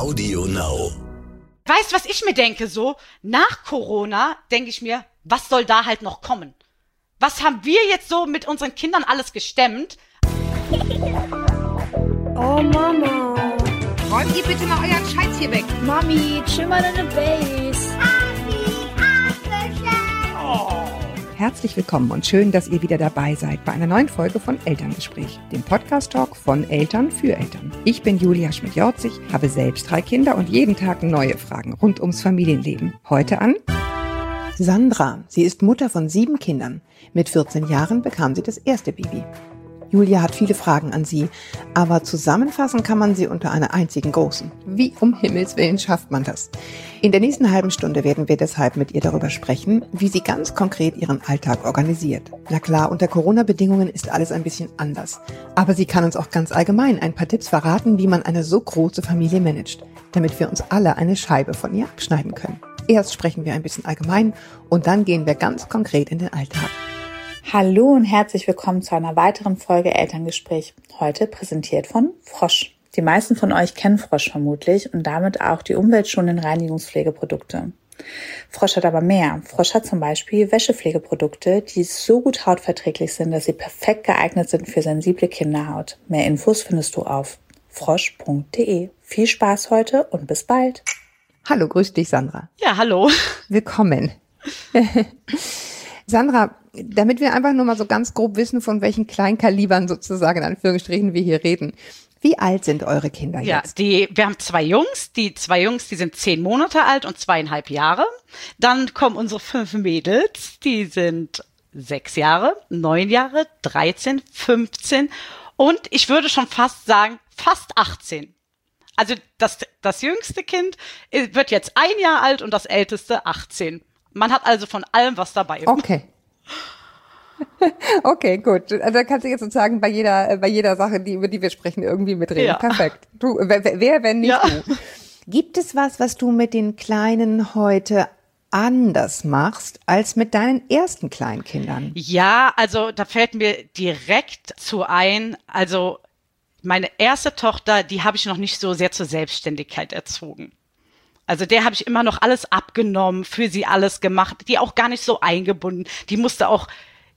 Audio Now. Weißt du, was ich mir denke so? Nach Corona denke ich mir, was soll da halt noch kommen? Was haben wir jetzt so mit unseren Kindern alles gestemmt? Oh Mama. Räumt ihr bitte mal euren Scheiß hier weg. Mami, chill mal deine Base. Herzlich willkommen und schön, dass ihr wieder dabei seid bei einer neuen Folge von Elterngespräch, dem Podcast-Talk von Eltern für Eltern. Ich bin Julia Schmidt-Jorzig, habe selbst 3 Kinder und jeden Tag neue Fragen rund ums Familienleben. Heute an Sandra. Sie ist Mutter von 7 Kindern. Mit 14 Jahren bekam sie das erste Baby. Julia hat viele Fragen an sie, aber zusammenfassen kann man sie unter einer einzigen großen. Wie um Himmels Willen schafft man das? In der nächsten halben Stunde werden wir deshalb mit ihr darüber sprechen, wie sie ganz konkret ihren Alltag organisiert. Na klar, unter Corona-Bedingungen ist alles ein bisschen anders. Aber sie kann uns auch ganz allgemein ein paar Tipps verraten, wie man eine so große Familie managt, damit wir uns alle eine Scheibe von ihr abschneiden können. Erst sprechen wir ein bisschen allgemein und dann gehen wir ganz konkret in den Alltag. Hallo und herzlich willkommen zu einer weiteren Folge Elterngespräch. Heute präsentiert von Frosch. Die meisten von euch kennen Frosch vermutlich und damit auch die umweltschonenden Reinigungspflegeprodukte. Frosch hat aber mehr. Frosch hat zum Beispiel Wäschepflegeprodukte, die so gut hautverträglich sind, dass sie perfekt geeignet sind für sensible Kinderhaut. Mehr Infos findest du auf frosch.de. Viel Spaß heute und bis bald. Hallo, grüß dich, Sandra. Ja, hallo. Willkommen. Sandra, damit wir einfach nur mal so ganz grob wissen, von welchen Kleinkalibern sozusagen, in Anführungsstrichen, wir hier reden. Wie alt sind eure Kinder jetzt? Ja, wir haben 2 Jungs. Die 2 Jungs, die sind 10 Monate alt und 2,5 Jahre. Dann kommen unsere 5 Mädels, die sind 6 Jahre, 9 Jahre, 13, 15 und ich würde schon fast sagen, fast 18. Also das jüngste Kind wird jetzt 1 Jahr alt und das älteste 18. Man hat also von allem was dabei. Okay. Okay, gut. Also da kannst du jetzt sozusagen bei jeder Sache, über die wir sprechen, irgendwie mitreden. Ja. Perfekt. Du, wer, wenn nicht du? Gibt es was du mit den Kleinen heute anders machst als mit deinen ersten Kleinkindern? Ja, also da fällt mir direkt zu ein, also meine erste Tochter, die habe ich noch nicht so sehr zur Selbstständigkeit erzogen. Also der habe ich immer noch alles abgenommen, für sie alles gemacht, die auch gar nicht so eingebunden. Die musste auch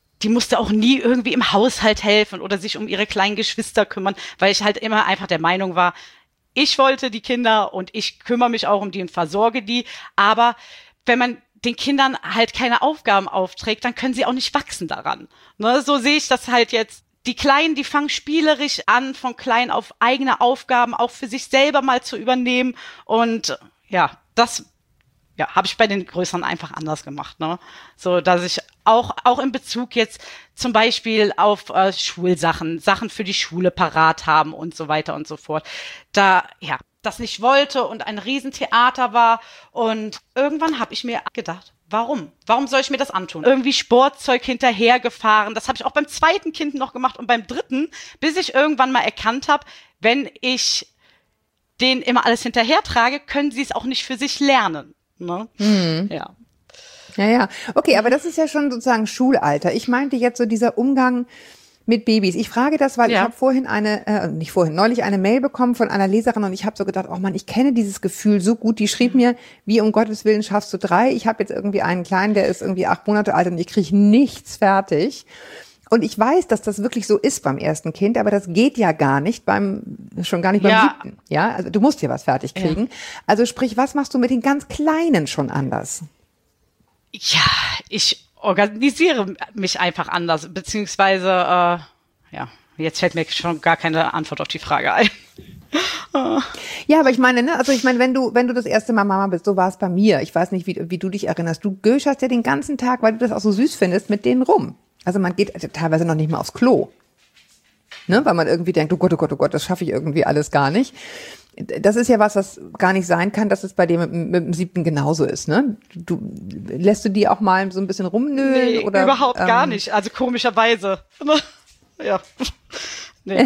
nie irgendwie im Haushalt helfen oder sich um ihre kleinen Geschwister kümmern, weil ich halt immer einfach der Meinung war, ich wollte die Kinder und ich kümmere mich auch um die und versorge die. Aber wenn man den Kindern halt keine Aufgaben aufträgt, dann können sie auch nicht wachsen daran. Ne, so sehe ich das halt jetzt. Die Kleinen, die fangen spielerisch an, von klein auf eigene Aufgaben auch für sich selber mal zu übernehmen. Und ja, das habe ich bei den Größeren einfach anders gemacht, ne? So, dass ich auch in Bezug jetzt zum Beispiel auf Schulsachen, Sachen für die Schule parat haben und so weiter und so fort. Da, das nicht wollte und ein Riesentheater war. Und irgendwann habe ich mir gedacht, warum? Warum soll ich mir das antun? Irgendwie Sportzeug hinterhergefahren. Das habe ich auch beim 2. Kind noch gemacht und beim 3., bis ich irgendwann mal erkannt habe, wenn ich denen immer alles hinterhertrage, können sie es auch nicht für sich lernen. Ne? Ja. Ja. Okay, aber das ist ja schon sozusagen Schulalter. Ich meinte jetzt so dieser Umgang mit Babys. Ich frage das, weil ich habe neulich eine Mail bekommen von einer Leserin und ich habe so gedacht, oh Mann, ich kenne dieses Gefühl so gut. Die schrieb mir, wie um Gottes Willen schaffst du 3? Ich habe jetzt irgendwie einen Kleinen, der ist irgendwie 8 Monate alt und ich kriege nichts fertig. Und ich weiß, dass das wirklich so ist beim ersten Kind, aber das geht ja gar nicht schon gar nicht beim 7. Ja, also du musst hier was fertig kriegen. Ja. Also sprich, was machst du mit den ganz Kleinen schon anders? Ja, ich organisiere mich einfach anders, beziehungsweise, jetzt fällt mir schon gar keine Antwort auf die Frage ein. Ja, aber ich meine, wenn du das erste Mal Mama bist, so war es bei mir. Ich weiß nicht, wie du dich erinnerst. Du göscherst ja den ganzen Tag, weil du das auch so süß findest, mit denen rum. Also man geht teilweise noch nicht mal aufs Klo. Ne? Weil man irgendwie denkt, oh Gott, das schaffe ich irgendwie alles gar nicht. Das ist ja was gar nicht sein kann, dass es bei dir mit dem 7. genauso ist, ne? Lässt du die auch mal so ein bisschen rumnölen? Nee, oder überhaupt gar nicht. Also komischerweise. Ja. Nee.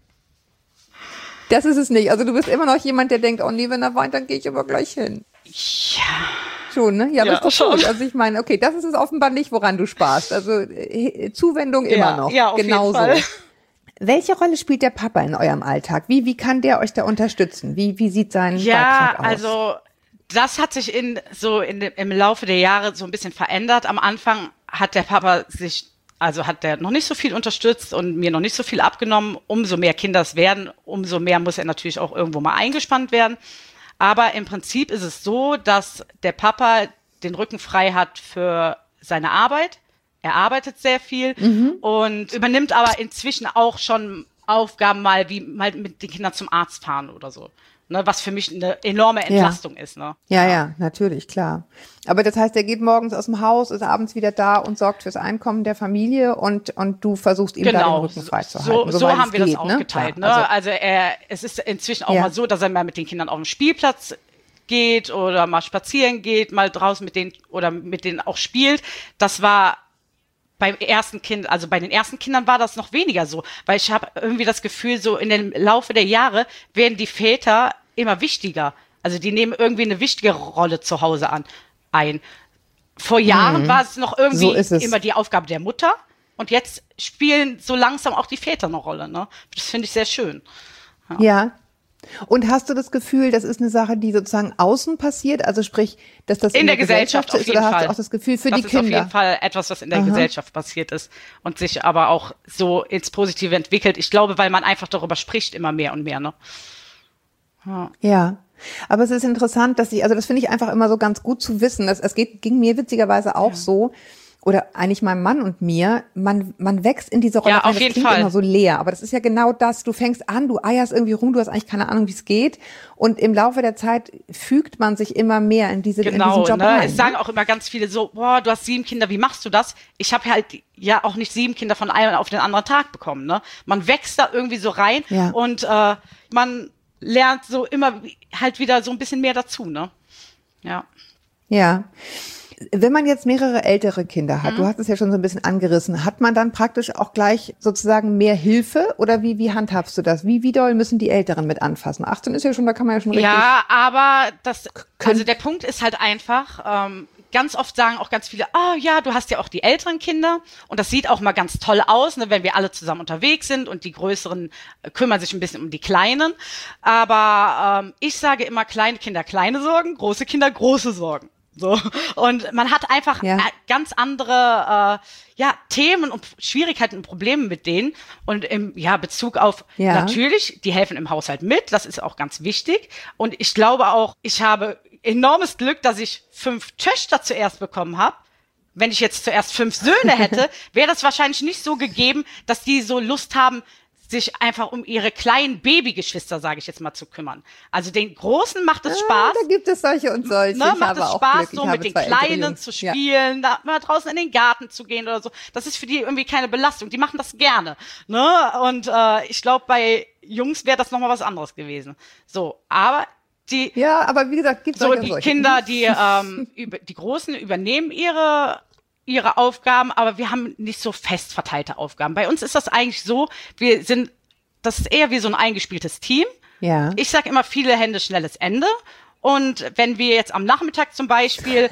Das ist es nicht. Also du bist immer noch jemand, der denkt, oh nee, wenn er weint, dann gehe ich aber gleich hin. Ja. Schon, ne? Ja, aber ist doch schon. gut. Also ich meine, okay, das ist es offenbar nicht, woran du sparst. Also Zuwendung immer noch. Ja, auf genauso. jeden Fall. Welche Rolle spielt der Papa in eurem Alltag? Wie kann der euch da unterstützen? Wie sieht sein Beitrag aus? Also das hat sich im Laufe der Jahre so ein bisschen verändert. Am Anfang hat der Papa hat der noch nicht so viel unterstützt und mir noch nicht so viel abgenommen. Umso mehr Kinder es werden, umso mehr muss er natürlich auch irgendwo mal eingespannt werden. Aber im Prinzip ist es so, dass der Papa den Rücken frei hat für seine Arbeit. Er arbeitet sehr viel und übernimmt aber inzwischen auch schon Aufgaben wie mal mit den Kindern zum Arzt fahren oder so. Ne, was für mich eine enorme Entlastung ist. Ne? Ja, natürlich, klar. Aber das heißt, er geht morgens aus dem Haus, ist abends wieder da und sorgt fürs Einkommen der Familie und du versuchst ihm da den Rücken freizuhalten. So haben wir das aufgeteilt. Ne? Ja, also es ist inzwischen auch mal so, dass er mal mit den Kindern auf den Spielplatz geht oder mal spazieren geht, mal draußen mit denen auch spielt. Das war bei den ersten Kindern war das noch weniger so, weil ich habe irgendwie das Gefühl, so in dem Laufe der Jahre werden die Väter immer wichtiger. Also die nehmen irgendwie eine wichtige Rolle zu Hause ein. Vor Jahren war es noch irgendwie immer die Aufgabe der Mutter und jetzt spielen so langsam auch die Väter eine Rolle. Ne? Das finde ich sehr schön. Ja. Und hast du das Gefühl, das ist eine Sache, die sozusagen außen passiert? Also sprich, dass das in der Gesellschaft ist? Oder hast du auch das Gefühl für die Kinder? Das ist auf jeden Fall etwas, was in der Gesellschaft passiert ist und sich aber auch so ins Positive entwickelt. Ich glaube, weil man einfach darüber spricht immer mehr und mehr. Ne? Ja. Aber es ist interessant, das finde ich einfach immer so ganz gut zu wissen. Ging mir witzigerweise auch so. Oder eigentlich meinem Mann und mir, man wächst in diese Rolle, auf jeden Fall. Immer so leer. Aber das ist ja genau das, du fängst an, du eierst irgendwie rum, du hast eigentlich keine Ahnung, wie es geht. Und im Laufe der Zeit fügt man sich immer mehr in diesen Job rein. Es sagen auch immer ganz viele so, boah, du hast 7 Kinder, wie machst du das? Ich habe halt ja auch nicht 7 Kinder von einem auf den anderen Tag bekommen. Ne? Man wächst da irgendwie so rein und man lernt so immer halt wieder so ein bisschen mehr dazu. Ne? Ja. Wenn man jetzt mehrere ältere Kinder hat, du hast es ja schon so ein bisschen angerissen, hat man dann praktisch auch gleich sozusagen mehr Hilfe oder wie handhabst du das? Wie doll müssen die Älteren mit anfassen? 18 ist ja schon, da kann man ja schon richtig. Ja, aber also der Punkt ist halt einfach, ganz oft sagen auch ganz viele, du hast ja auch die älteren Kinder und das sieht auch mal ganz toll aus, ne, wenn wir alle zusammen unterwegs sind und die Größeren kümmern sich ein bisschen um die Kleinen. Aber ich sage immer, kleine Kinder kleine Sorgen, große Kinder große Sorgen. So. Und man hat einfach ganz andere Themen und Schwierigkeiten und Probleme mit denen. Und im Bezug auf natürlich, die helfen im Haushalt mit, das ist auch ganz wichtig. Und ich glaube auch, ich habe enormes Glück, dass ich 5 Töchter zuerst bekommen habe. Wenn ich jetzt zuerst 5 Söhne hätte, wäre das wahrscheinlich nicht so gegeben, dass die so Lust haben, sich einfach um ihre kleinen Babygeschwister, sage ich jetzt mal, zu kümmern. Also den Großen macht es Spaß. Da gibt es solche und solche. Ne, macht es Spaß, so mit den Kleinen zu spielen, da mal draußen in den Garten zu gehen oder so. Das ist für die irgendwie keine Belastung. Die machen das gerne. Ne? Und ich glaube, bei Jungs wäre das nochmal was anderes gewesen. So, aber aber wie gesagt, gibt es so die Kinder, die Großen übernehmen ihre Aufgaben, aber wir haben nicht so fest verteilte Aufgaben. Bei uns ist das eigentlich so, das ist eher wie so ein eingespieltes Team. Ja. Ich sage immer, viele Hände, schnelles Ende. Und wenn wir jetzt am Nachmittag zum Beispiel,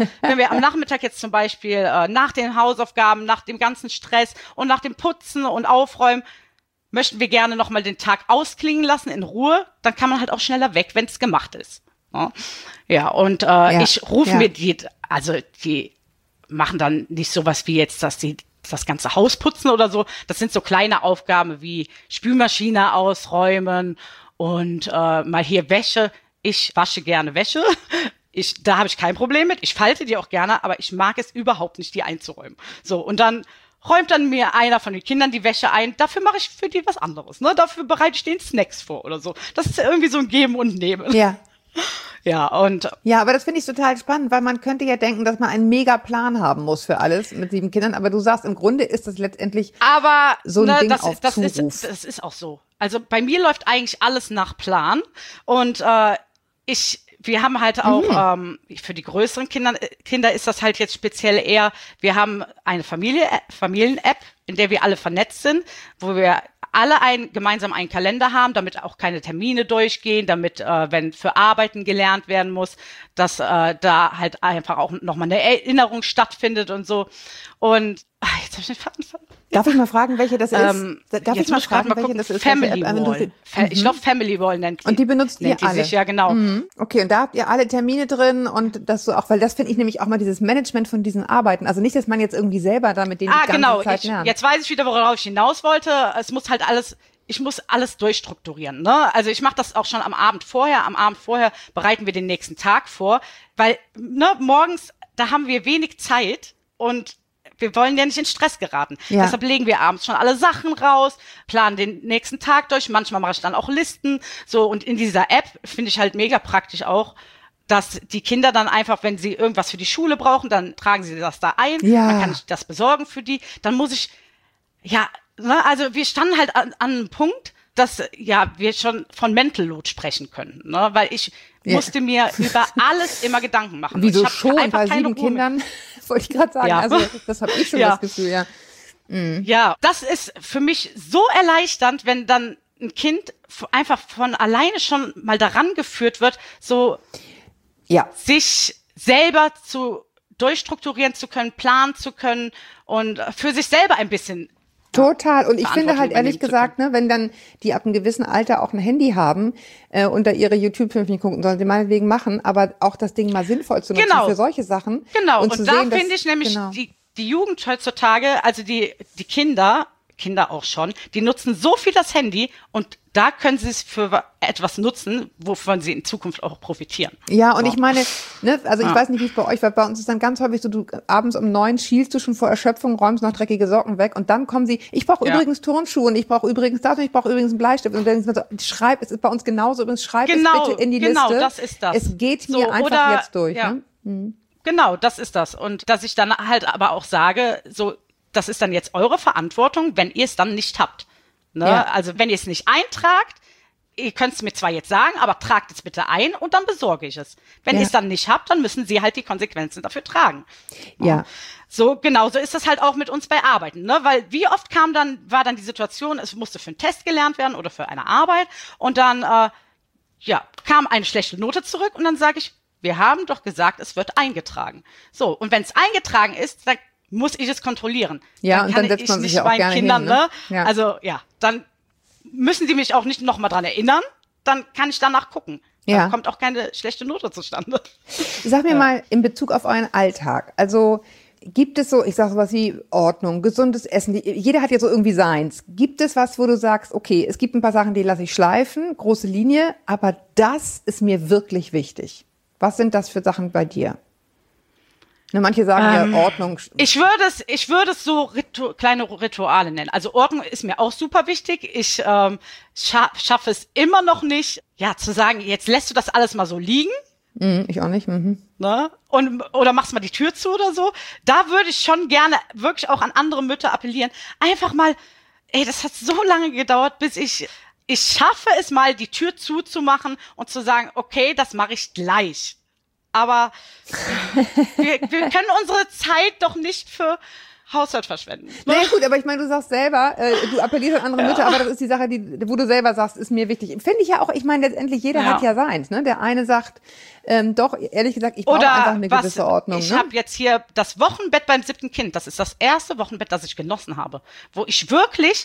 nach den Hausaufgaben, nach dem ganzen Stress und nach dem Putzen und Aufräumen, möchten wir gerne nochmal den Tag ausklingen lassen in Ruhe, dann kann man halt auch schneller weg, wenn es gemacht ist. Ich rufe mir die machen dann nicht sowas wie jetzt, dass die das ganze Haus putzen oder so. Das sind so kleine Aufgaben wie Spülmaschine ausräumen und mal hier Wäsche. Ich wasche gerne Wäsche. Da habe ich kein Problem mit. Ich falte die auch gerne, aber ich mag es überhaupt nicht, die einzuräumen. So, und dann räumt dann mir einer von den Kindern die Wäsche ein. Dafür mache ich für die was anderes. Ne? Dafür bereite ich denen Snacks vor oder so. Das ist irgendwie so ein Geben und Nehmen. Ja. Aber das finde ich total spannend, weil man könnte ja denken, dass man einen Mega-Plan haben muss für alles mit 7 Kindern, aber du sagst, im Grunde ist das letztendlich so ein Ding auf Zuruf. Das ist auch so. Also bei mir läuft eigentlich alles nach Plan und wir haben halt auch, für die größeren Kinder ist das halt jetzt speziell eher, wir haben eine Familien-App, in der wir alle vernetzt sind, wo wir alle gemeinsam einen Kalender haben, damit auch keine Termine durchgehen, damit, wenn für Arbeiten gelernt werden muss, dass da halt einfach auch nochmal eine Erinnerung stattfindet und so. Und jetzt habe ich den Faden verloren. Darf ich mal fragen, welche das ist? Darf jetzt ich mal muss ich gerade fragen, mal welche gucken. das ist? Family Welche App? Wall. Ich glaube, Family Wall nennt Und die benutzt ihr alle? sich, ja, genau. Okay, und da habt ihr alle Termine drin und das so auch, weil das finde ich nämlich auch mal dieses Management von diesen Arbeiten. Also nicht, dass man jetzt irgendwie selber da mit denen die ganze Zeit lernt. Jetzt weiß ich wieder, worauf ich hinaus wollte. Es muss halt ich muss alles durchstrukturieren, ne? Also ich mache das auch schon am Abend vorher. Am Abend vorher bereiten wir den nächsten Tag vor, weil morgens, da haben wir wenig Zeit und wir wollen ja nicht in Stress geraten. Ja. Deshalb legen wir abends schon alle Sachen raus, planen den nächsten Tag durch. Manchmal mache ich dann auch Listen. So, und in dieser App finde ich halt mega praktisch auch, dass die Kinder dann einfach, wenn sie irgendwas für die Schule brauchen, dann tragen sie das da ein. Ja. Dann kann ich das besorgen für die. Dann muss ich, also wir standen halt an einem Punkt, dass wir schon von Mental Load sprechen können, ne? Weil ich musste mir über alles immer Gedanken machen. Wieso ich schon bei 7 Kindern? Wollte ich gerade sagen. Ja. Also das habe ich schon das Gefühl, ja. Ja, das ist für mich so erleichternd, wenn dann ein Kind einfach von alleine schon mal daran geführt wird, so sich selber durchstrukturieren zu können, planen zu können und für sich selber ein bisschen total. Und ich finde halt ehrlich gesagt, ne, wenn dann die ab einem gewissen Alter auch ein Handy haben und da ihre YouTube-Filme gucken, sollen sie meinetwegen machen, aber auch das Ding mal sinnvoll zu nutzen für solche Sachen. Genau. Und da finde ich nämlich die Jugend heutzutage, also die Kinder auch schon, die nutzen so viel das Handy und da können sie es für etwas nutzen, wovon sie in Zukunft auch profitieren. Ja, und ich meine, ne, also ich weiß nicht, wie es bei euch war, bei uns ist dann ganz häufig so, du abends um 9 schielst du schon vor Erschöpfung, räumst noch dreckige Socken weg und dann kommen sie, ich brauche übrigens Turnschuhe und ich brauche übrigens das und ich brauche übrigens einen Bleistift und dann so, schreib, es ist bei uns genauso, übrigens schreib es bitte in die Liste. Genau, das ist das. Es geht mir einfach jetzt durch. Ne? Genau, das ist das. Und dass ich dann halt aber auch sage, so, das ist dann jetzt eure Verantwortung, wenn ihr es dann nicht habt. Ne? Ja. Also wenn ihr es nicht eintragt, ihr könnt es mir zwar jetzt sagen, aber tragt es bitte ein und dann besorge ich es. Wenn ihr es dann nicht habt, dann müssen sie halt die Konsequenzen dafür tragen. Ja. So, genauso ist das halt auch mit uns bei Arbeiten, ne? Weil wie oft war dann die Situation, es musste für einen Test gelernt werden oder für eine Arbeit und dann, kam eine schlechte Note zurück und dann sage ich, wir haben doch gesagt, es wird eingetragen. So, und wenn es eingetragen ist, dann muss ich es kontrollieren. Ja, und dann setzt man sich ja auch gerne Kindern, hin, ne? Ja. Also, dann müssen die mich auch nicht nochmal dran erinnern, dann kann ich danach gucken. Dann kommt auch keine schlechte Note zustande. Sag mir mal in Bezug auf euren Alltag, also gibt es so, ich sag sowas wie Ordnung, gesundes Essen, jeder hat ja so irgendwie seins. Gibt es was, wo du sagst, okay, es gibt ein paar Sachen, die lasse ich schleifen, große Linie, aber das ist mir wirklich wichtig. Was sind das für Sachen bei dir? Ne, manche sagen Ordnung. Ich würde es so kleine Rituale nennen. Also Ordnung ist mir auch super wichtig. Ich schaffe es immer noch nicht, zu sagen, jetzt lässt du das alles mal so liegen. Ich auch nicht. Ne? Oder machst mal die Tür zu oder so. Da würde ich schon gerne wirklich auch an andere Mütter appellieren. Einfach mal, das hat so lange gedauert, bis ich schaffe es mal, die Tür zuzumachen und zu sagen, okay, das mache ich gleich. Aber wir können unsere Zeit doch nicht für Haushalt verschwenden. Naja gut, aber ich meine, du sagst selber, du appellierst an andere Mütter, aber das ist die Sache, wo du selber sagst, ist mir wichtig. Finde ich ja auch, ich meine, letztendlich jeder hat ja seins. Ne? Der eine sagt, doch, ehrlich gesagt, ich brauche einfach eine gewisse Ordnung. Ich habe jetzt hier das Wochenbett beim 7. Kind. Das ist das erste Wochenbett, das ich genossen habe. Wo ich wirklich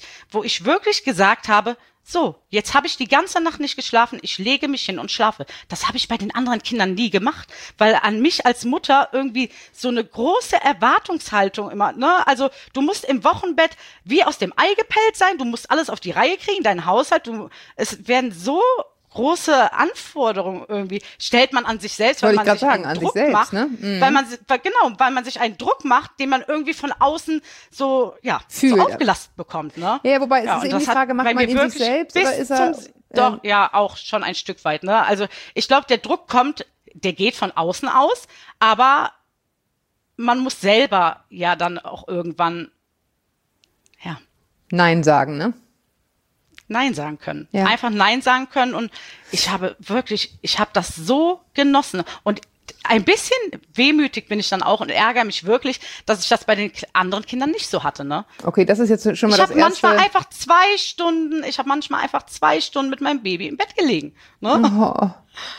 gesagt habe, so, jetzt habe ich die ganze Nacht nicht geschlafen, ich lege mich hin und schlafe. Das habe ich bei den anderen Kindern nie gemacht, weil an mich als Mutter irgendwie so eine große Erwartungshaltung immer, ne? Also du musst im Wochenbett wie aus dem Ei gepellt sein, du musst alles auf die Reihe kriegen, dein Haushalt, es werden so große Anforderungen irgendwie stellt man an sich selbst, weil man sich einen Druck macht, ne? Weil man sich einen Druck macht, den man irgendwie von außen so so aufgelastet bekommt, ne? Ja, wobei es ist eben die Frage, macht man in sich selbst oder ist er doch auch schon ein Stück weit, ne? Also ich glaube, der Druck der geht von außen aus, aber man muss selber dann auch irgendwann Nein sagen, ne? Nein sagen können. Ja. Einfach Nein sagen können und ich habe das so genossen und ein bisschen wehmütig bin ich dann auch und ärgere mich wirklich, dass ich das bei den anderen Kindern nicht so hatte, ne? Okay, das ist jetzt schon mal das erste. Ich habe manchmal einfach 2 Stunden mit meinem Baby im Bett gelegen, ne?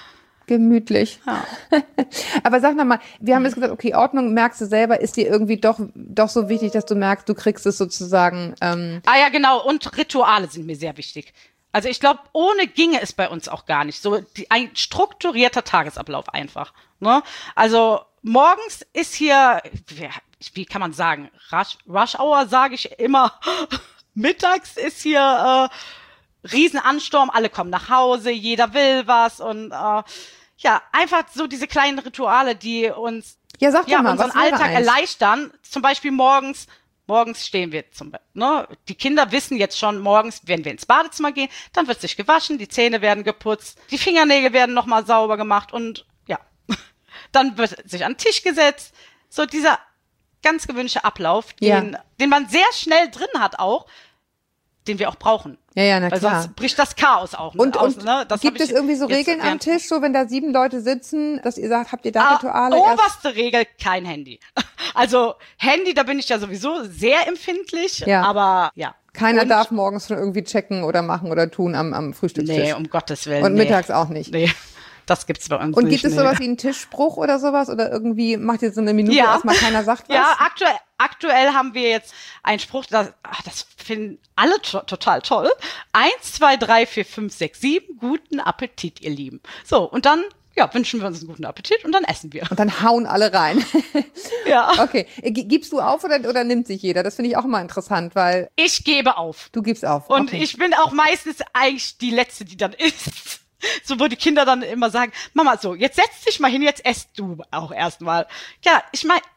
Gemütlich. Ja. Aber sag noch mal, wir haben jetzt gesagt, okay, Ordnung merkst du selber, ist dir irgendwie doch so wichtig, dass du merkst, du kriegst es sozusagen. Ja, genau. Und Rituale sind mir sehr wichtig. Also ich glaube, ohne ginge es bei uns auch gar nicht. So ein strukturierter Tagesablauf einfach. Ne? Also morgens ist hier, wie kann man sagen, Rush Hour sage ich immer. Mittags ist hier Riesenansturm, alle kommen nach Hause, jeder will was und einfach so diese kleinen Rituale, die uns Sag doch mal, unseren Alltag erleichtern. Zum Beispiel morgens stehen wir die Kinder wissen jetzt schon, morgens, wenn wir ins Badezimmer gehen, dann wird sich gewaschen, die Zähne werden geputzt, die Fingernägel werden nochmal sauber gemacht und dann wird sich an den Tisch gesetzt. So dieser ganz gewünschte Ablauf, den man sehr schnell drin hat auch, den wir auch brauchen. Ja, na weil klar. Sonst bricht das Chaos auch aus. Ne? Das gibt es irgendwie so Regeln am Tisch, so wenn da 7 Leute sitzen, dass ihr sagt, habt ihr da Rituale? Oberste Regel, kein Handy. Also Handy, da bin ich ja sowieso sehr empfindlich, aber Keiner darf morgens schon irgendwie checken oder machen oder tun am Frühstückstisch. Nee, um Gottes Willen. Und mittags auch nicht. Nee. Das gibt's bei uns nicht. Und gibt es sowas wie einen Tischspruch oder sowas? Oder irgendwie macht ihr so eine Minute erstmal keiner sagt was? Ja, aktuell haben wir jetzt einen Spruch, das finden alle total toll. 1, 2, 3, 4, 5, 6, 7, guten Appetit, ihr Lieben. So, und dann wünschen wir uns einen guten Appetit und dann essen wir. Und dann hauen alle rein. Ja. Okay. Gibst du auf oder nimmt sich jeder? Das finde ich auch immer interessant, weil... Ich gebe auf. Du gibst auf. Und ich bin auch meistens eigentlich die Letzte, die dann isst. So, wo die Kinder dann immer sagen, Mama, so, jetzt setz dich mal hin, jetzt esst du auch erstmal. Ja, ich meine,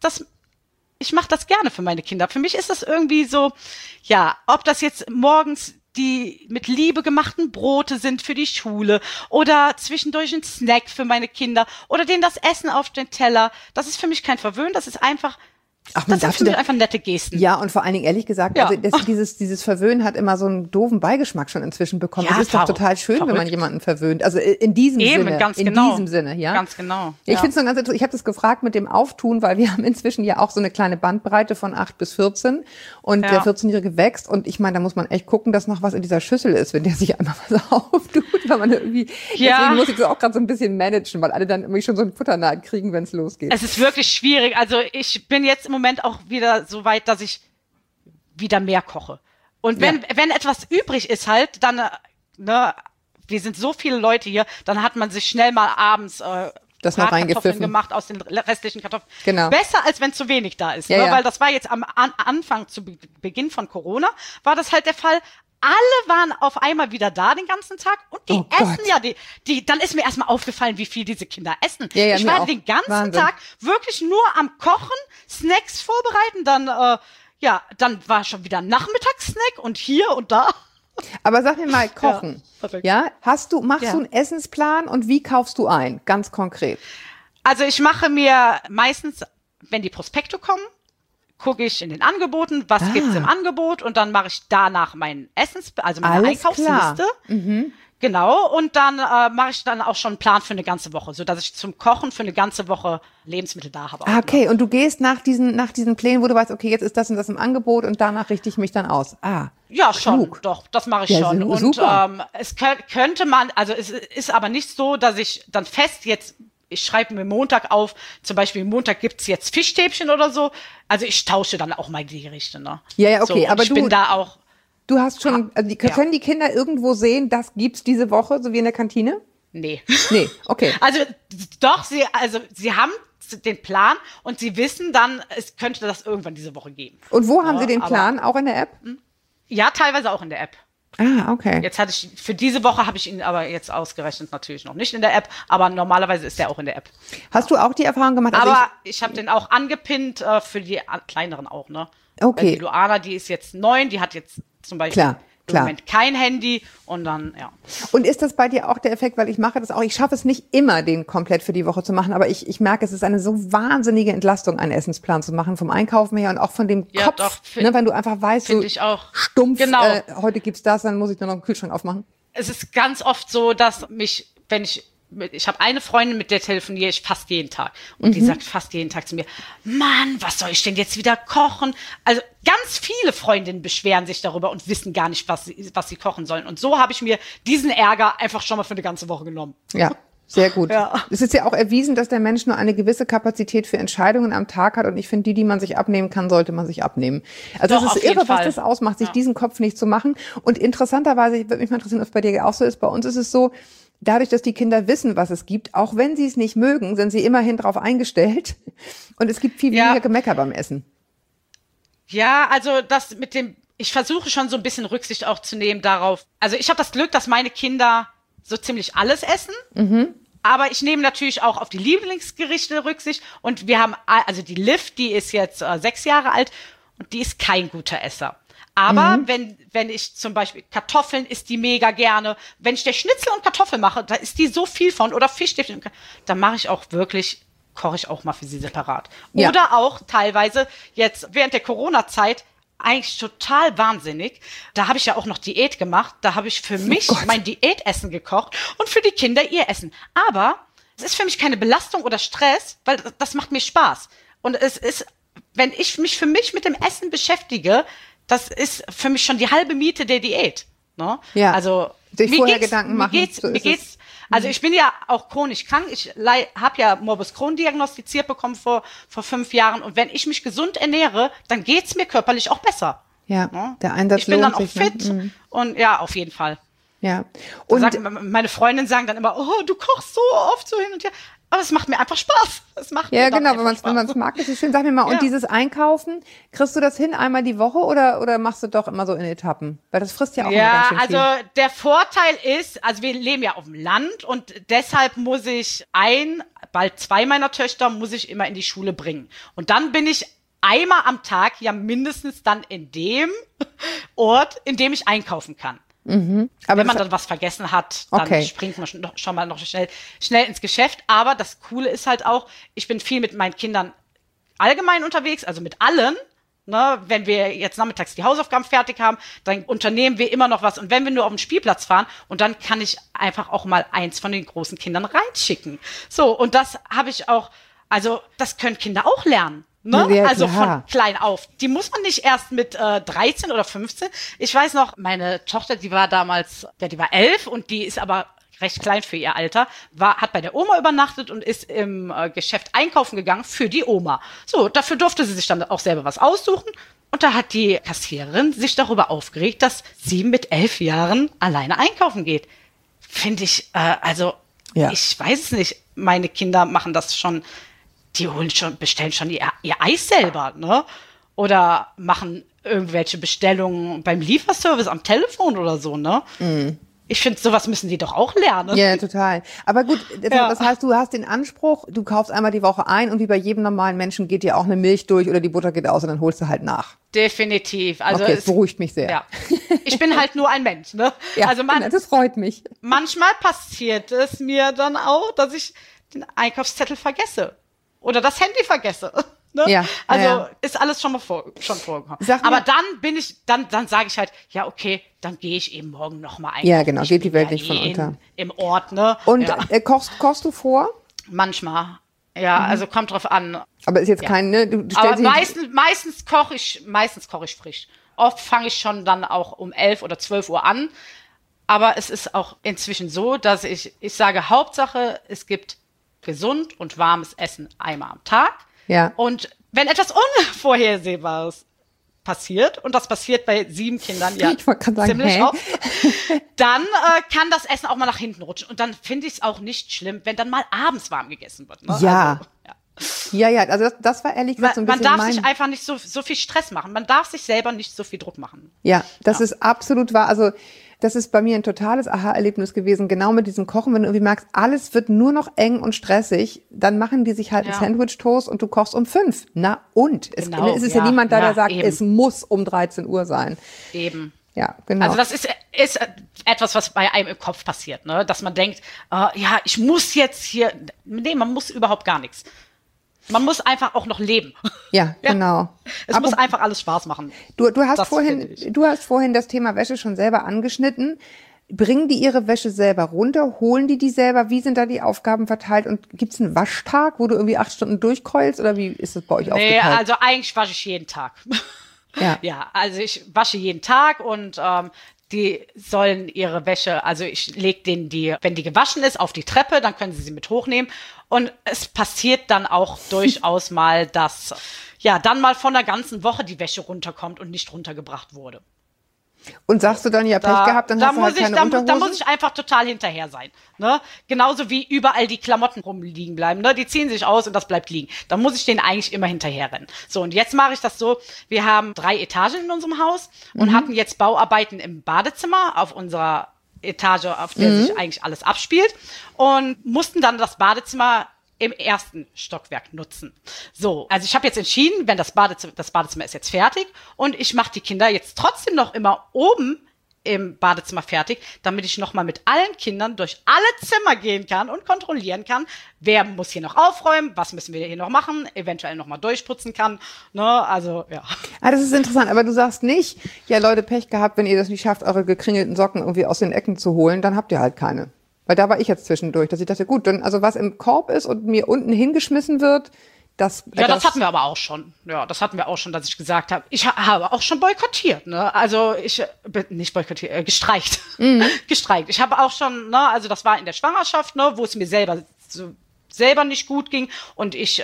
ich mache das gerne für meine Kinder. Für mich ist das irgendwie so, ob das jetzt morgens die mit Liebe gemachten Brote sind für die Schule oder zwischendurch ein Snack für meine Kinder oder denen das Essen auf den Teller. Das ist für mich kein Verwöhnen, das ist einfach... das sind für mich einfach nette Gesten. Ja, und vor allen Dingen, ehrlich gesagt, also dieses Verwöhnen hat immer so einen doofen Beigeschmack schon inzwischen bekommen. Es ist doch total schön, wenn man jemanden verwöhnt. Also in diesem Sinne. Ganz in genau. diesem Sinne, ja. Ganz genau. Ich finde es so ganz interessant. Ich habe das gefragt mit dem Auftun, weil wir haben inzwischen ja auch so eine kleine Bandbreite von 8 bis 14 und der 14-Jährige wächst und ich meine, da muss man echt gucken, dass noch was in dieser Schüssel ist, wenn der sich einmal was auftut, weil man irgendwie, deswegen muss ich das auch gerade so ein bisschen managen, weil alle dann irgendwie schon so einen Futterneid kriegen, wenn es losgeht. Es ist wirklich schwierig. Also ich bin jetzt im Moment auch wieder so weit, dass ich wieder mehr koche. Und wenn etwas übrig ist halt, dann, wir sind so viele Leute hier, dann hat man sich schnell mal abends das noch Kartoffeln gemacht aus den restlichen Kartoffeln. Genau. Besser, als wenn zu wenig da ist. Weil das war jetzt am Anfang, zu Beginn von Corona, war das halt der Fall. Alle waren auf einmal wieder da den ganzen Tag und die essen dann ist mir erstmal aufgefallen, wie viel diese Kinder essen. Ja, ich war den ganzen Tag wirklich nur am Kochen, Snacks vorbereiten, dann war schon wieder Nachmittagssnack und hier und da. Aber sag mir mal, Kochen. Machst du einen Essensplan und wie kaufst du ein? Ganz konkret. Also ich mache mir meistens, wenn die Prospekte kommen, gucke ich in den Angeboten, was gibt's im Angebot und dann mache ich danach meine Einkaufsliste. Mhm. Genau, und dann mache ich dann auch schon einen Plan für eine ganze Woche, sodass ich zum Kochen für eine ganze Woche Lebensmittel da habe. Okay, und du gehst nach diesen Plänen, wo du weißt, okay, jetzt ist das und das im Angebot und danach richte ich mich dann aus. Ja, schon, doch, das mache ich schon. Und es könnte man, also es ist aber nicht so, dass ich dann ich schreibe mir Montag auf, zum Beispiel Montag gibt's jetzt Fischstäbchen oder so. Also ich tausche dann auch mal die Gerichte, ne? Ja, okay, so, aber ich bin da auch. Du hast schon, können die Kinder irgendwo sehen, das gibt's diese Woche, so wie in der Kantine? Nee. Nee, okay. Also doch, sie haben den Plan und sie wissen dann, es könnte das irgendwann diese Woche geben. Und wo haben sie den Plan? Auch in der App? Ja, teilweise auch in der App. Okay. Für diese Woche habe ich ihn aber jetzt ausgerechnet natürlich noch nicht in der App, aber normalerweise ist er auch in der App. Hast du auch die Erfahrung gemacht? Also aber ich habe den auch angepinnt für die kleineren auch, ne? Okay. Weil die Luana, die ist jetzt 9, die hat jetzt zum Beispiel im Moment kein Handy und dann, Und ist das bei dir auch der Effekt, weil ich mache das auch, ich schaffe es nicht immer, den komplett für die Woche zu machen, aber ich merke, es ist eine so wahnsinnige Entlastung, einen Essensplan zu machen, vom Einkaufen her und auch von dem Kopf, doch, wenn du einfach weißt, so ich auch. Stumpf, genau. Heute gibt's das, dann muss ich nur noch einen Kühlschrank aufmachen. Es ist ganz oft so, dass ich habe eine Freundin, mit der telefoniere ich fast jeden Tag. Und die sagt fast jeden Tag zu mir, Mann, was soll ich denn jetzt wieder kochen? Also ganz viele Freundinnen beschweren sich darüber und wissen gar nicht, was sie kochen sollen. Und so habe ich mir diesen Ärger einfach schon mal für eine ganze Woche genommen. Ja. Sehr gut. Ja. Es ist ja auch erwiesen, dass der Mensch nur eine gewisse Kapazität für Entscheidungen am Tag hat und ich finde, die man sich abnehmen kann, sollte man sich abnehmen. Also Doch, es auf ist jeden irre, was Fall. das ausmacht, sich diesen Kopf nicht zu machen. Und interessanterweise, würde mich mal interessieren, ob es bei dir auch so ist, bei uns ist es so, dadurch, dass die Kinder wissen, was es gibt, auch wenn sie es nicht mögen, sind sie immerhin drauf eingestellt und es gibt viel weniger Gemecker beim Essen. Ja, also das mit dem, ich versuche schon so ein bisschen Rücksicht auch zu nehmen darauf. Also ich habe das Glück, dass meine Kinder so ziemlich alles essen. Aber ich nehme natürlich auch auf die Lieblingsgerichte Rücksicht. Und wir haben, also die Liv, die ist jetzt 6 Jahre alt und die ist kein guter Esser. Aber wenn ich zum Beispiel Kartoffeln isst die mega gerne. Wenn ich der Schnitzel und Kartoffeln mache, da ist die so viel von. Oder Fischstäbchen, dann mache ich auch wirklich, koche ich auch mal für sie separat. Ja. Oder auch teilweise jetzt während der Corona-Zeit eigentlich total wahnsinnig. Da habe ich ja auch noch Diät gemacht. Da habe ich für mich mein Diätessen gekocht und für die Kinder ihr Essen. Aber es ist für mich keine Belastung oder Stress, weil das macht mir Spaß. Und es ist, wenn ich mich für mich mit dem Essen beschäftige, das ist für mich schon die halbe Miete der Diät. Ne? Ja. Also Sich vorher Gedanken machen. Mir geht's. Also ich bin ja auch chronisch krank. Ich habe ja Morbus Crohn diagnostiziert bekommen vor 5 Jahren. Und wenn ich mich gesund ernähre, dann geht's mir körperlich auch besser. Ja, Ne? der Einsatz ich bin dann auch lohnt sich, fit. ne? Und ja, auf jeden Fall. Ja. Und Und meine Freundinnen sagen dann immer, oh, du kochst so oft so hin und her. Aber es macht mir einfach Spaß. Es macht ja, mir dann genau, wenn einfach man es Spaß. mag, ist es schön. Sag mir mal, Ja. und dieses Einkaufen, kriegst du das hin einmal die Woche oder machst du doch immer so in Etappen? Weil das frisst ja auch immer Ja, ganz schön viel. also der Vorteil ist, also wir leben ja auf dem Land und deshalb muss ich bald 2 meiner Töchter muss ich immer in die Schule bringen. Und dann bin ich einmal am Tag ja mindestens dann in dem Ort, in dem ich einkaufen kann. Aber Wenn man das- dann was vergessen hat, dann Okay. springt man schon mal noch schnell ins Geschäft. Aber das Coole ist halt auch, ich bin viel mit meinen Kindern allgemein unterwegs, also mit allen. Ne, wenn wir jetzt nachmittags die Hausaufgaben fertig haben, dann unternehmen wir immer noch was. Und wenn wir nur auf den Spielplatz fahren, und dann kann ich einfach auch mal eins von den großen Kindern reinschicken. So, und das habe ich auch, also das können Kinder auch lernen. Ne? Ja, Also klar. von klein auf. Die muss man nicht erst mit 13 oder 15. Ich weiß noch, meine Tochter, die war damals, ja, die war 11 und die ist aber recht klein für ihr Alter, hat bei der Oma übernachtet und ist im Geschäft einkaufen gegangen für die Oma. So, dafür durfte sie sich dann auch selber was aussuchen. Und da hat die Kassiererin sich darüber aufgeregt, dass sie mit 11 Jahren alleine einkaufen geht. Finde ich, Ja. ich weiß es nicht. Meine Kinder machen das schon, bestellen schon ihr Eis selber, ne? Oder machen irgendwelche Bestellungen beim Lieferservice am Telefon oder so, ne? Ich finde, sowas müssen die doch auch lernen. Ja, total. Aber gut, Ja. das heißt, du hast den Anspruch, du kaufst einmal die Woche ein und wie bei jedem normalen Menschen geht dir auch eine Milch durch oder die Butter geht aus und dann holst du halt nach. Definitiv. Also Okay, das beruhigt mich sehr. ja. Ich bin halt nur ein Mensch, ne? Ja, Also das freut mich. manchmal passiert es mir dann auch, dass ich den Einkaufszettel vergesse oder das Handy vergesse. Ne? Ja, Also ja. ist alles schon vorgekommen. Sag mir- Aber dann sage ich halt, ja okay, dann gehe ich eben morgen noch mal einkaufen. Ja, genau, Ich geht die bin Welt nicht von unter. Im Ort, ne? Und ja. kochst du vor? Manchmal. Ja, also kommt drauf an. Aber ist jetzt Ja. kein, ne? Du Aber stellst dich- meistens koche ich frisch. Oft fange ich schon dann auch um 11 oder 12 Uhr an. Aber es ist auch inzwischen so, dass ich sage, Hauptsache, es gibt gesund und warmes Essen einmal am Tag. Ja. Und wenn etwas Unvorhersehbares passiert, und das passiert bei 7 Kindern ja Ich wollte gerade sagen, ziemlich hä? oft, dann kann das Essen auch mal nach hinten rutschen. Und dann finde ich es auch nicht schlimm, wenn dann mal abends warm gegessen wird. Ne? Ja. Also, ja. Ja, also das war ehrlich gesagt so ein Man bisschen darf sich einfach nicht so viel Stress machen. Man darf sich selber nicht so viel Druck machen. Ja, das ist absolut wahr. Also das ist bei mir ein totales Aha-Erlebnis gewesen, genau mit diesem Kochen. Wenn du irgendwie merkst, alles wird nur noch eng und stressig, dann machen die sich halt ein Ja. Sandwich-Toast und du kochst um 5. Na und? Genau, Es ist ja ja, niemand da, ja, der sagt, eben. es muss um 13 Uhr sein. Eben. Ja, genau. Also das ist etwas, was bei einem im Kopf passiert, ne? Dass man denkt, ja, ich muss jetzt hier. Nee, man muss überhaupt gar nichts. Man muss einfach auch noch leben. ja, Ja. genau. Es muss Aber einfach alles Spaß machen. du hast das vorhin, finde ich. du hast vorhin das Thema Wäsche schon selber angeschnitten. Bringen die ihre Wäsche selber runter? Holen die selber? Wie sind da die Aufgaben verteilt? Und gibt's einen Waschtag, wo du irgendwie 8 Stunden durchkeulst? Oder wie ist das bei euch Nee, aufgeteilt? also eigentlich wasche ich jeden Tag. Ja. Ja, also ich wasche jeden Tag und die sollen ihre Wäsche, also ich lege denen die, wenn die gewaschen ist, auf die Treppe, dann können sie mit hochnehmen. Und es passiert dann auch durchaus mal, dass ja dann mal von der ganzen Woche die Wäsche runterkommt und nicht runtergebracht wurde. Und sagst du dann, ja, Pech gehabt, dann hast du halt keine Unterhosen? Da muss ich einfach total hinterher sein. Ne? Genauso wie überall die Klamotten rumliegen bleiben. Ne? Die ziehen sich aus und das bleibt liegen. Da muss ich denen eigentlich immer hinterher rennen. So, und jetzt mache ich das so, wir haben 3 Etagen in unserem Haus und hatten jetzt Bauarbeiten im Badezimmer auf unserer Etage, auf der sich eigentlich alles abspielt und mussten dann das Badezimmer im 1. Stockwerk nutzen. So, also ich habe jetzt entschieden, wenn das Badezimmer ist jetzt fertig und ich mache die Kinder jetzt trotzdem noch immer oben im Badezimmer fertig, damit ich nochmal mit allen Kindern durch alle Zimmer gehen kann und kontrollieren kann, wer muss hier noch aufräumen, was müssen wir hier noch machen, eventuell nochmal durchputzen kann. Ne? Also, ja. Ah, das ist interessant, aber du sagst nicht, ja Leute, Pech gehabt, wenn ihr das nicht schafft, eure gekringelten Socken irgendwie aus den Ecken zu holen, dann habt ihr halt keine. Weil da war ich jetzt zwischendurch, dass ich dachte, gut, dann, also was im Korb ist und mir unten hingeschmissen wird, das hatten wir aber auch schon. Ja, das hatten wir auch schon, dass ich gesagt habe, ich habe auch schon boykottiert, ne? Also nicht boykottiert, gestreikt. Gestreikt. Ich habe auch schon, ne, also das war in der Schwangerschaft, ne, wo es mir selber nicht gut ging und ich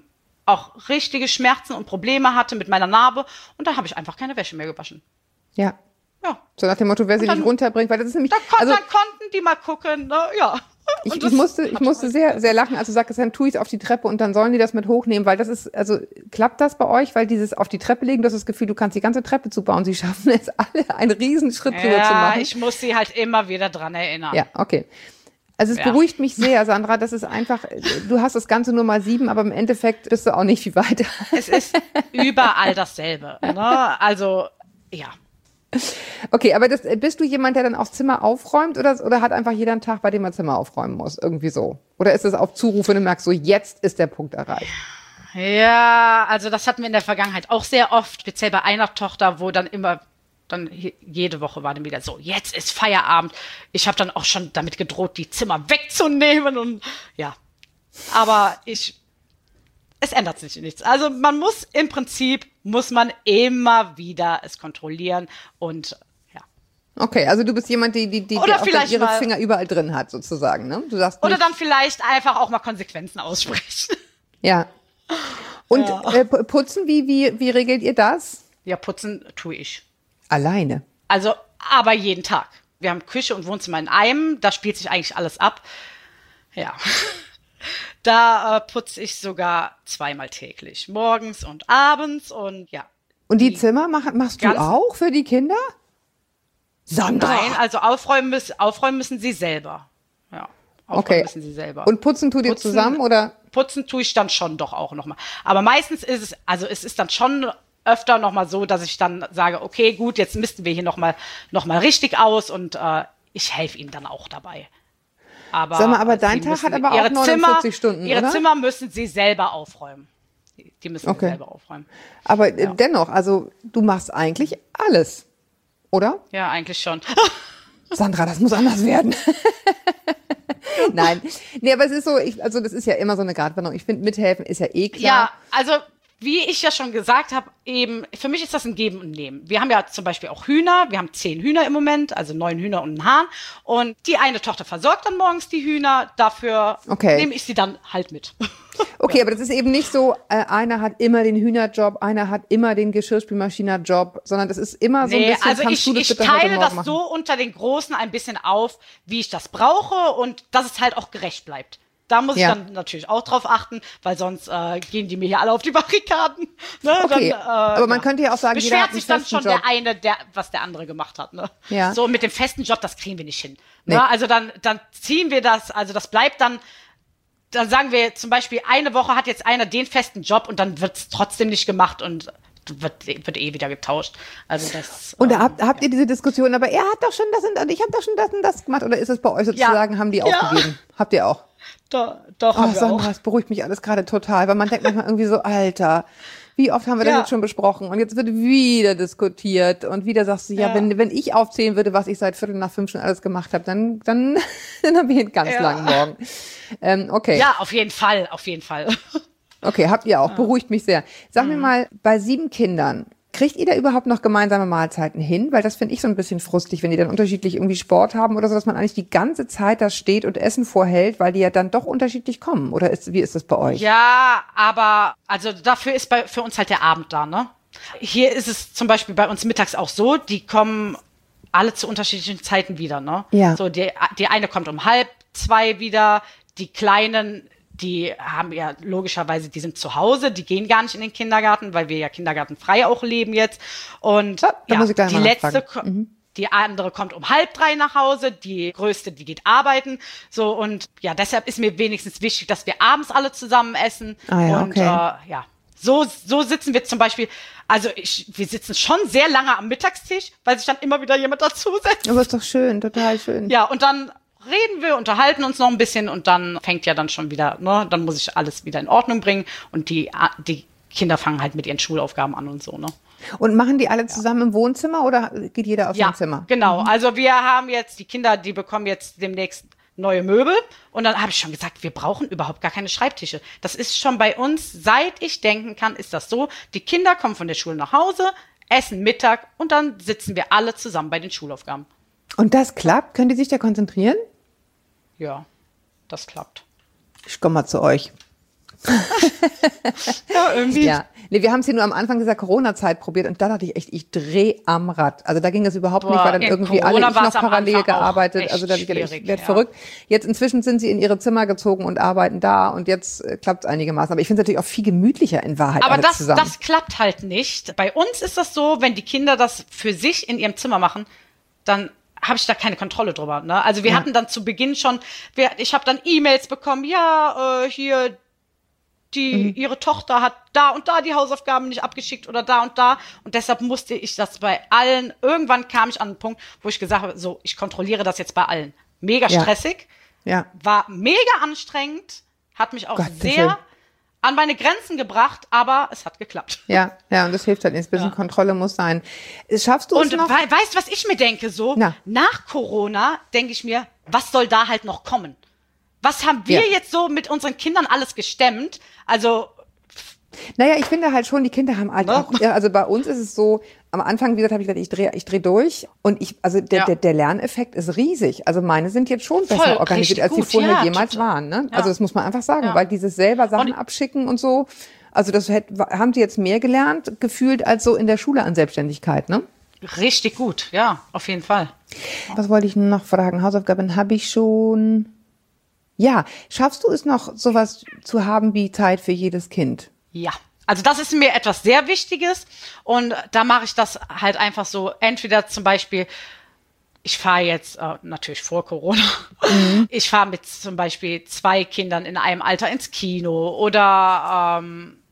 auch richtige Schmerzen und Probleme hatte mit meiner Narbe und da habe ich einfach keine Wäsche mehr gewaschen. Ja. Ja. So nach dem Motto, wer sie nicht runterbringt, weil das ist nämlich... Dann konnten die mal gucken, ne? Ja. Ich musste sehr, sehr lachen, als du sagtest, dann tue ich es auf die Treppe und dann sollen die das mit hochnehmen, weil das ist, also klappt das bei euch, weil dieses auf die Treppe legen, du hast das Gefühl, du kannst die ganze Treppe zubauen, sie schaffen es alle, einen Riesenschritt drüber zu machen. Ja, ich muss sie halt immer wieder dran erinnern. Ja, okay. Also es beruhigt mich sehr, Sandra, das ist einfach, du hast das Ganze nur mal 7, aber im Endeffekt bist du auch nicht viel weiter. Es ist überall dasselbe, ne? Also, ja. Okay, aber bist du jemand, der dann auch Zimmer aufräumt oder hat einfach jeder einen Tag, bei dem man Zimmer aufräumen muss? Irgendwie so. Oder ist es auf Zuruf, wenn du merkst, so jetzt ist der Punkt erreicht? Ja, also das hatten wir in der Vergangenheit auch sehr oft, speziell bei einer Tochter, wo dann jede Woche war dann wieder so, jetzt ist Feierabend. Ich habe dann auch schon damit gedroht, die Zimmer wegzunehmen und ja. Aber es ändert sich nichts. Also muss man immer wieder es kontrollieren und ja. Okay, also du bist jemand, die auch ihre Finger überall drin hat, sozusagen, ne? Du sagst oder dann vielleicht einfach auch mal Konsequenzen aussprechen. Ja. Und putzen, wie regelt ihr das? Ja, putzen tue ich. Alleine? Also, aber jeden Tag. Wir haben Küche und Wohnzimmer in einem, da spielt sich eigentlich alles ab. Ja. Da putze ich sogar 2-mal täglich. Morgens und abends und ja. Und die Zimmer machst du auch für die Kinder? Sandra? Nein, also aufräumen müssen sie selber. Ja, aufräumen müssen sie selber. Und putzen tut ihr zusammen, oder? Putzen tue ich dann schon doch auch nochmal. Aber meistens es ist dann schon öfter nochmal so, dass ich dann sage, okay, gut, jetzt misten wir hier nochmal richtig aus und ich helfe ihnen dann auch dabei. Aber dein Tag hat aber auch 49 Stunden, oder? Ihre Zimmer müssen sie selber aufräumen. Die müssen sie selber aufräumen. Aber dennoch, also du machst eigentlich alles, oder? Ja, eigentlich schon. Sandra, das muss anders werden. Nein. Nee, aber es ist so, also das ist ja immer so eine Gratwanderung. Ich finde, mithelfen ist ja eh klar. Ja, also wie ich ja schon gesagt habe, eben, für mich ist das ein Geben und Nehmen. Wir haben ja zum Beispiel auch Hühner. Wir haben 10 Hühner im Moment, also 9 Hühner und einen Hahn. Und die eine Tochter versorgt dann morgens die Hühner. Dafür nehme ich sie dann halt mit. Okay, aber das ist eben nicht so, einer hat immer den Hühnerjob, einer hat immer den Geschirrspülmaschiner-Job, sondern das ist immer so ein bisschen, also ich teile das so unter den Großen ein bisschen auf, wie ich das brauche und dass es halt auch gerecht bleibt. Da muss ich dann natürlich auch drauf achten, weil sonst gehen die mir hier alle auf die Barrikaden. Ne? Okay, dann, aber man könnte ja auch sagen, jeder hat einen festen sich dann schon Job. der eine, was der andere gemacht hat. Ne? Ja. So mit dem festen Job, das kriegen wir nicht hin. Nee. Ne? Also dann ziehen wir das, also das bleibt dann sagen wir zum Beispiel, eine Woche hat jetzt einer den festen Job und dann wird es trotzdem nicht gemacht und wird eh wieder getauscht. Also das. Und habt ihr diese Diskussion, aber er hat doch schon das und ich habe doch schon das und das gemacht, oder ist es bei euch sozusagen, haben die aufgegeben? Habt ihr auch? Doch, haben wir auch. Das beruhigt mich alles gerade total, weil man denkt manchmal irgendwie so, Alter, wie oft haben wir das jetzt schon besprochen und jetzt wird wieder diskutiert und wieder sagst du, wenn ich aufzählen würde, was ich seit 4:45 schon alles gemacht habe, dann habe ich einen ganz langen Morgen. Okay. Ja, auf jeden Fall. Okay, habt ihr auch. Beruhigt mich sehr. Sag mir mal, bei 7 Kindern, Kriegt ihr da überhaupt noch gemeinsame Mahlzeiten hin? Weil das finde ich so ein bisschen frustig, wenn die dann unterschiedlich irgendwie Sport haben oder so, dass man eigentlich die ganze Zeit da steht und Essen vorhält, weil die ja dann doch unterschiedlich kommen. Oder wie ist das bei euch? Ja, aber also dafür ist für uns halt der Abend da, ne? Hier ist es zum Beispiel bei uns mittags auch so, die kommen alle zu unterschiedlichen Zeiten wieder, ne? Ja. So, die eine kommt um 1:30 wieder, die Kleinen, die haben ja logischerweise, die sind zu Hause, die gehen gar nicht in den Kindergarten, weil wir ja kindergartenfrei auch leben jetzt. Und da muss ich gleich die mal letzte, die andere kommt um 2:30 nach Hause, die größte, die geht arbeiten. So, und ja, deshalb ist mir wenigstens wichtig, dass wir abends alle zusammen essen. Ah ja, und okay. so sitzen wir zum Beispiel, also wir sitzen schon sehr lange am Mittagstisch, weil sich dann immer wieder jemand dazusetzt. Aber ist doch schön, total schön. Ja, und dann reden wir, unterhalten uns noch ein bisschen und dann fängt ja dann schon wieder, ne, dann muss ich alles wieder in Ordnung bringen und die Kinder fangen halt mit ihren Schulaufgaben an und so, ne. Und machen die alle zusammen im Wohnzimmer oder geht jeder auf sein Zimmer? Genau. Also wir haben jetzt, die Kinder, die bekommen jetzt demnächst neue Möbel und dann habe ich schon gesagt, wir brauchen überhaupt gar keine Schreibtische. Das ist schon bei uns, seit ich denken kann, ist das so, die Kinder kommen von der Schule nach Hause, essen Mittag und dann sitzen wir alle zusammen bei den Schulaufgaben. Und das klappt? Können die sich da konzentrieren? Ja, das klappt. Ich komme mal zu euch. Ja, irgendwie. Ja. Nee, wir haben es hier nur am Anfang dieser Corona-Zeit probiert und da dachte ich echt, ich drehe am Rad. Also da ging es überhaupt nicht, weil dann irgendwie alle ich noch parallel gearbeitet. Also da ich werde verrückt. Jetzt inzwischen sind sie in ihre Zimmer gezogen und arbeiten da und jetzt klappt es einigermaßen. Aber ich finde es natürlich auch viel gemütlicher in Wahrheit. Aber das klappt halt nicht. Bei uns ist das so, wenn die Kinder das für sich in ihrem Zimmer machen, dann habe ich da keine Kontrolle drüber. Ne? Also wir hatten dann zu Beginn schon, ich habe dann E-Mails bekommen, hier ihre Tochter hat da und da die Hausaufgaben nicht abgeschickt oder da und da. Und deshalb musste ich das bei allen, irgendwann kam ich an einen Punkt, wo ich gesagt habe, so, ich kontrolliere das jetzt bei allen. Mega stressig, war mega anstrengend, hat mich auch sehr an meine Grenzen gebracht, aber es hat geklappt. Ja, und das hilft halt nicht. Ein bisschen Kontrolle muss sein. Schaffst du es noch? Und weißt du, was ich mir denke? So, nach Corona denke ich mir, was soll da halt noch kommen? Was haben wir jetzt so mit unseren Kindern alles gestemmt? Also naja, ich finde halt schon, die Kinder haben halt auch, also bei uns ist es so, am Anfang, wie gesagt, habe ich gesagt, ich dreh durch und der Lerneffekt ist riesig. Also meine sind jetzt schon besser organisiert, als sie vorher jemals waren. Ne? Also das muss man einfach sagen, weil dieses selber Sachen abschicken und so, also das haben sie jetzt mehr gelernt, gefühlt, als so in der Schule an Selbstständigkeit, ne? Richtig gut, ja, auf jeden Fall. Was wollte ich noch fragen? Hausaufgaben habe ich schon. Ja, schaffst du es noch, sowas zu haben wie Zeit für jedes Kind? Ja, also das ist mir etwas sehr Wichtiges und da mache ich das halt einfach so, entweder zum Beispiel, ich fahre jetzt, natürlich vor Corona, ich fahre mit zum Beispiel 2 Kindern in einem Alter ins Kino oder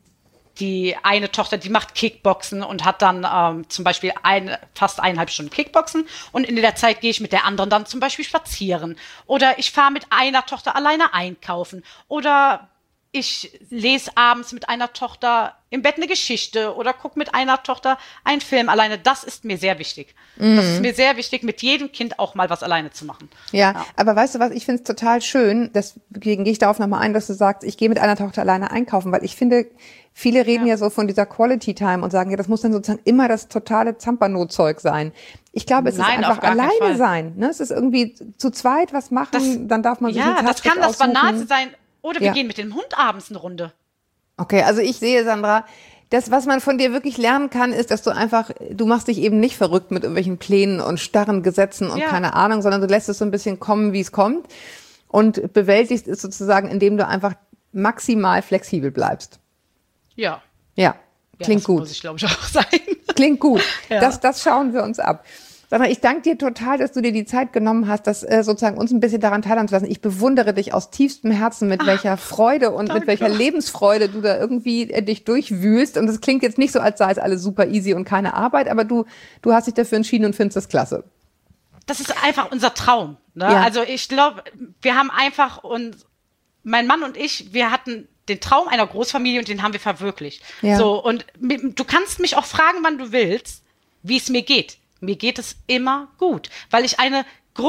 die eine Tochter, die macht Kickboxen und hat dann zum Beispiel fast 1,5 Stunden Kickboxen und in der Zeit gehe ich mit der anderen dann zum Beispiel spazieren oder ich fahre mit einer Tochter alleine einkaufen oder ich lese abends mit einer Tochter im Bett eine Geschichte oder gucke mit einer Tochter einen Film alleine. Das ist mir sehr wichtig. Das ist mir sehr wichtig, mit jedem Kind auch mal was alleine zu machen. Ja, aber weißt du was, ich finde es total schön, deswegen gehe ich darauf nochmal ein, dass du sagst, ich gehe mit einer Tochter alleine einkaufen, weil ich finde, viele reden ja so von dieser Quality Time und sagen, ja, das muss dann sozusagen immer das totale Zampano-Zeug sein. Ich glaube, es ist einfach alleine sein. Ne? Es ist irgendwie zu zweit was machen, dann darf man sich einen das kann das Banalste sein. Oder wir gehen mit dem Hund abends eine Runde. Okay, also ich sehe, Sandra, das, was man von dir wirklich lernen kann, ist, dass du machst dich eben nicht verrückt mit irgendwelchen Plänen und starren Gesetzen und keine Ahnung, sondern du lässt es so ein bisschen kommen, wie es kommt und bewältigst es sozusagen, indem du einfach maximal flexibel bleibst. Ja. Ja, klingt gut. Das muss ich, glaube ich, auch sein. Klingt gut. Das schauen wir uns ab. Sandra, ich danke dir total, dass du dir die Zeit genommen hast, das sozusagen uns ein bisschen daran teilhaben zu lassen. Ich bewundere dich aus tiefstem Herzen, mit welcher Freude und mit welcher Lebensfreude du da irgendwie dich durchwühlst. Und es klingt jetzt nicht so, als sei es alles super easy und keine Arbeit, aber du hast dich dafür entschieden und findest das klasse. Das ist einfach unser Traum. Ne? Ja. Also ich glaube, wir haben einfach mein Mann und ich, wir hatten den Traum einer Großfamilie und den haben wir verwirklicht. Ja. So, und du kannst mich auch fragen, wann du willst, wie es mir geht. Mir geht es immer gut, weil ich eine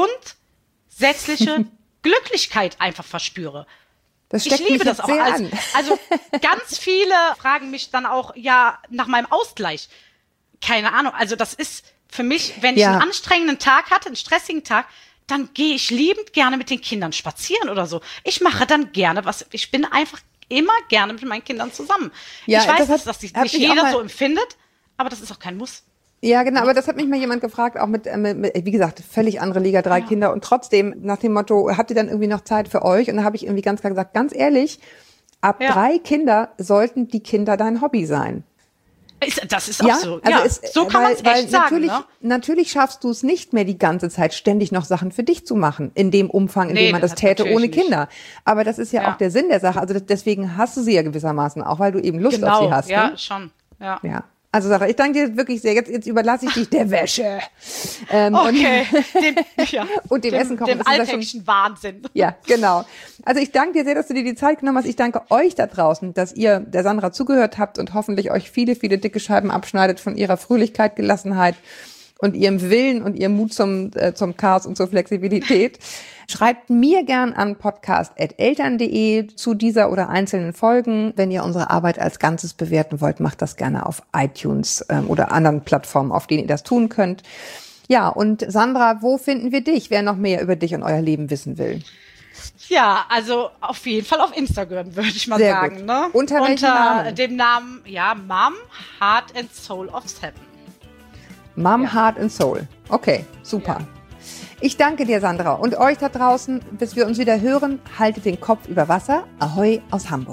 grundsätzliche Glücklichkeit einfach verspüre. Ich liebe das auch. Also ganz viele fragen mich dann auch nach meinem Ausgleich. keine Ahnung, also das ist für mich, wenn ich einen anstrengenden Tag hatte, einen stressigen Tag, dann gehe ich liebend gerne mit den Kindern spazieren oder so. Ich mache dann gerne ich bin einfach immer gerne mit meinen Kindern zusammen. Ja, ich weiß, dass das nicht jeder so empfindet, aber das ist auch kein Muss. Ja, genau, aber das hat mich mal jemand gefragt, auch mit wie gesagt, völlig andere Liga, 3 Kinder und trotzdem nach dem Motto, habt ihr dann irgendwie noch Zeit für euch? Und da habe ich irgendwie ganz klar gesagt, ganz ehrlich, ab 3 Kinder sollten die Kinder dein Hobby sein. Das ist auch so. Also so kann man es echt sagen. Ne? Natürlich schaffst du es nicht mehr die ganze Zeit ständig noch Sachen für dich zu machen, in dem Umfang, in dem man das täte ohne Kinder. Aber das ist ja auch der Sinn der Sache. Also deswegen hast du sie ja gewissermaßen auch, weil du eben Lust auf sie hast. Ja, ne? Schon. Ja. Also Sarah, ich danke dir wirklich sehr. Jetzt überlasse ich dich der Wäsche. Okay. Und dem Essen kochen. Dem alltäglichen Wahnsinn. Ja, genau. Also ich danke dir sehr, dass du dir die Zeit genommen hast. Ich danke euch da draußen, dass ihr der Sandra zugehört habt und hoffentlich euch viele, viele dicke Scheiben abschneidet von ihrer Fröhlichkeit, Gelassenheit und ihrem Willen und ihrem Mut zum Chaos und zur Flexibilität. Schreibt mir gern an podcast@eltern.de zu dieser oder einzelnen Folgen. Wenn ihr unsere Arbeit als Ganzes bewerten wollt, macht das gerne auf iTunes oder anderen Plattformen, auf denen ihr das tun könnt. Ja, und Sandra, wo finden wir dich, wer noch mehr über dich und euer Leben wissen will? Ja, also auf jeden Fall auf Instagram, würde ich mal sagen. Gut. Ne? Unter dem Namen, Mom, Heart and Soul of 7. Mom, Heart and Soul. Okay, super. Ja. Ich danke dir, Sandra, und euch da draußen, bis wir uns wieder hören, haltet den Kopf über Wasser. Ahoi aus Hamburg.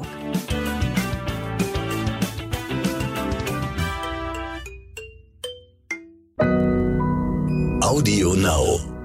Audio Now.